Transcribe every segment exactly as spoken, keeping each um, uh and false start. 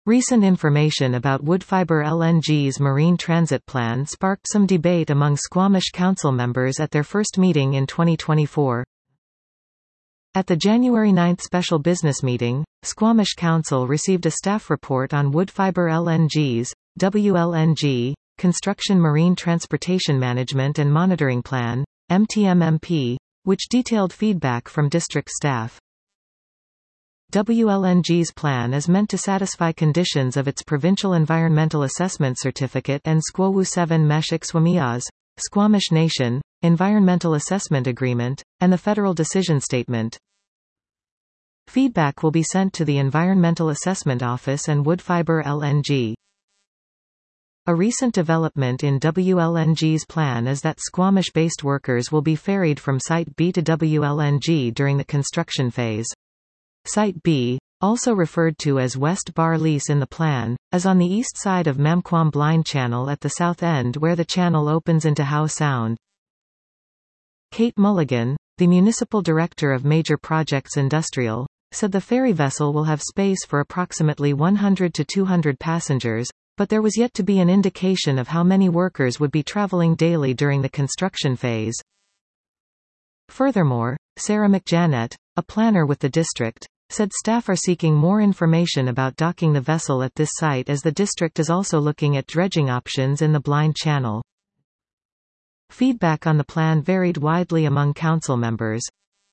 Recent information about Woodfibre L N G's marine transit plan sparked some debate among Squamish council members at their first meeting in twenty twenty-four. At the January ninth special business meeting, Squamish Council received a staff report on Woodfibre L N G's, W L N G, Construction Marine Transportation Management and Monitoring Plan, M T M M P, which detailed feedback from district staff. W L N G's plan is meant to satisfy conditions of its Provincial Environmental Assessment Certificate and S Q O W seven Mesh Ixwamiaz, Squamish Nation, Environmental Assessment Agreement, and the Federal Decision Statement. Feedback will be sent to the Environmental Assessment Office and Woodfibre L N G. A recent development in W L N G's plan is that Squamish-based workers will be ferried from Site B to W L N G during the construction phase. Site B, also referred to as West Bar Lease in the plan, is on the east side of Mamquam Blind Channel at the south end where the channel opens into Howe Sound. Kate Mulligan, the Municipal Director of Major Projects Industrial, said the ferry vessel will have space for approximately one hundred to two hundred passengers, but there was yet to be an indication of how many workers would be traveling daily during the construction phase. Furthermore, Sarah McJanet, a planner with the district, said staff are seeking more information about docking the vessel at this site as the district is also looking at dredging options in the Blind Channel. Feedback on the plan varied widely among council members.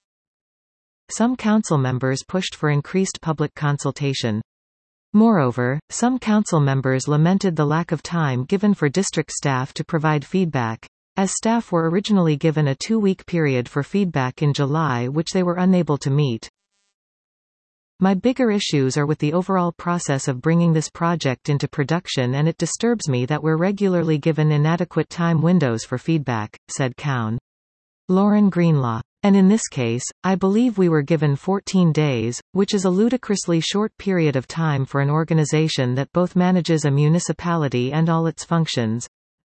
Some council members pushed for increased public consultation. Moreover, some council members lamented the lack of time given for district staff to provide feedback, as staff were originally given a two-week period for feedback in July which they were unable to meet. My bigger issues are with the overall process of bringing this project into production, and it disturbs me that we're regularly given inadequate time windows for feedback, said Cowan. Lauren Greenlaw. And in this case, I believe we were given fourteen days, which is a ludicrously short period of time for an organization that both manages a municipality and all its functions.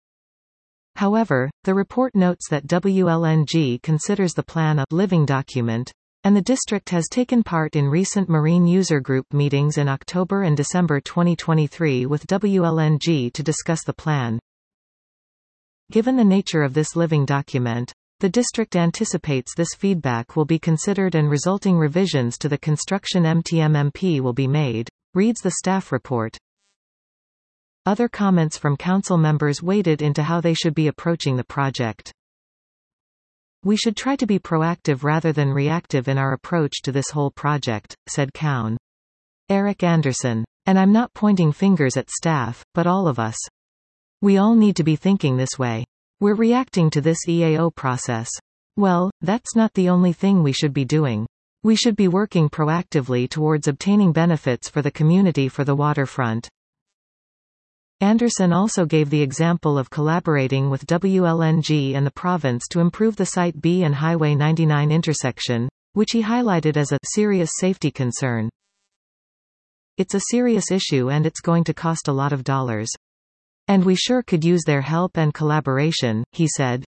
However, the report notes that W L N G considers the plan a living document, and the district has taken part in recent Marine User Group meetings in October and December twenty twenty-three with W L N G to discuss the plan. Given the nature of this living document, the district anticipates this feedback will be considered and resulting revisions to the construction M T M M P will be made, reads the staff report. Other comments from council members waded into how they should be approaching the project. We should try to be proactive rather than reactive in our approach to this whole project, said Cowan. Eric Anderson. And I'm not pointing fingers at staff, but all of us. We all need to be thinking this way. We're reacting to this E A O process. Well, that's not the only thing we should be doing. We should be working proactively towards obtaining benefits for the community for the waterfront. Anderson also gave the example of collaborating with W L N G and the province to improve the Site B and Highway ninety-nine intersection, which he highlighted as a serious safety concern. It's a serious issue and it's going to cost a lot of dollars. And we sure could use their help and collaboration, he said.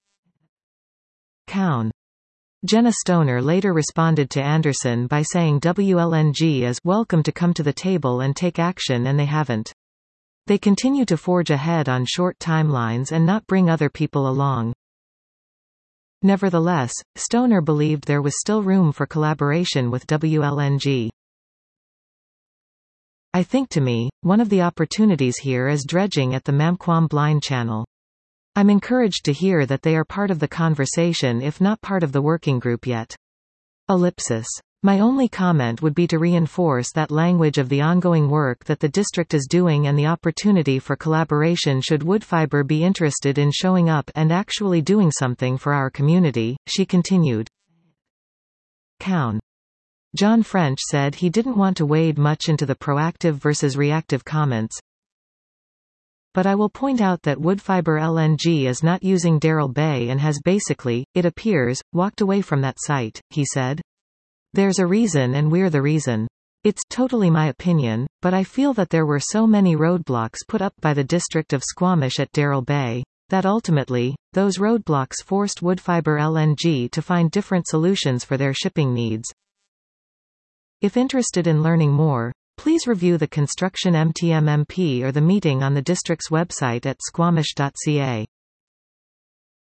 Cowan. Jenna Stoner later responded to Anderson by saying W L N G is welcome to come to the table and take action, and they haven't. They continue to forge ahead on short timelines and not bring other people along. Nevertheless, Stoner believed there was still room for collaboration with W L N G. I think to me, one of the opportunities here is dredging at the Mamquam Blind Channel. I'm encouraged to hear that they are part of the conversation if not part of the working group yet. Ellipsis. My only comment would be to reinforce that language of the ongoing work that the district is doing and the opportunity for collaboration should Woodfibre be interested in showing up and actually doing something for our community, she continued. Cowan. John French said he didn't want to wade much into the proactive versus reactive comments. But I will point out that Woodfibre L N G is not using Darrell Bay and has basically, it appears, walked away from that site, he said. There's a reason and we're the reason. It's totally my opinion, but I feel that there were so many roadblocks put up by the district of Squamish at Darrell Bay, that ultimately, those roadblocks forced Woodfibre L N G to find different solutions for their shipping needs. If interested in learning more, Please review the Construction M T M M P or the meeting on the district's website at squamish dot c a.